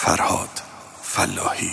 فرهاد فلاحی.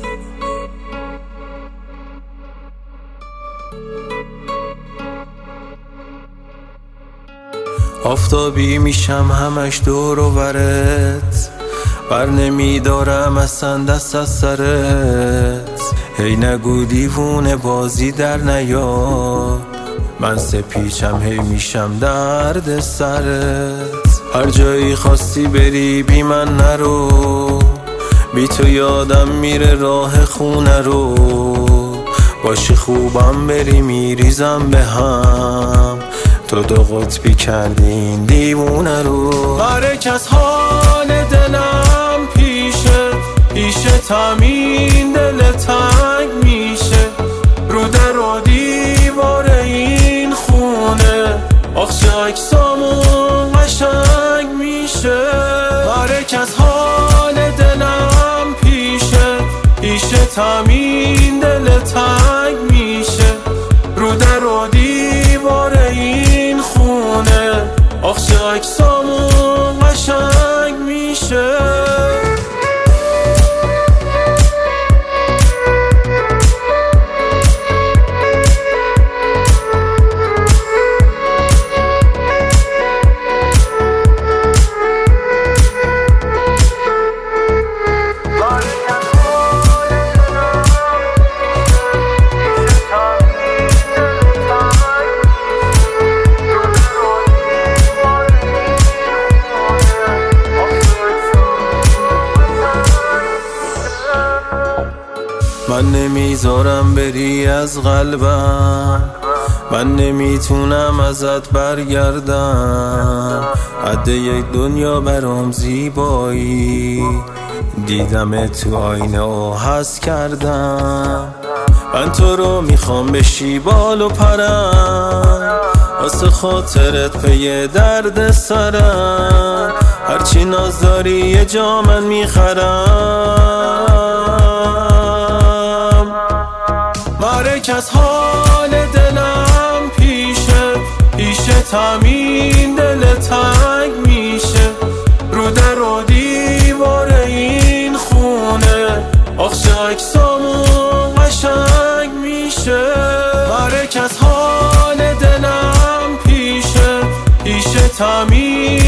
آفتابی میشم همش دور و برت، بر نمیدارم اصلا دست از سرت. هی نگو دیوونه بازی در نیاد، من سپیچم هی میشم درد سرت. هر جایی خواستی بری بی من نرو، بی تو یادم میره راه خونه رو. باشی خوبم بری میریزم به هم، تو دو قطبی کردی این دیوونه رو. برک از حال دلم پیشت همین دل تنگ میشه، رو در و دیوار این خونه آخش اکسامون قشنگ میشه. برک از حال دلم پیشت همین دل تنگ میشه، رو در و دیوار این خونه آخش اکسامون قشنگ میشه. من نمیذارم بری از قلبم، من نمیتونم ازت برگردم. حد یک دنیا برام زیبایی، دیدم تو آینه و حس کردم. من تو رو میخوام بشی بال و پرم، واسه خاطرت پی درد سرم. هرچی ناز داری یه جا من میخرم. برک از حال دلم پیشت همین دل تنگ میشه، رو در و دیوار این خونه آخش اکسامون قشنگ میشه. برک از حال دلم پیشت همین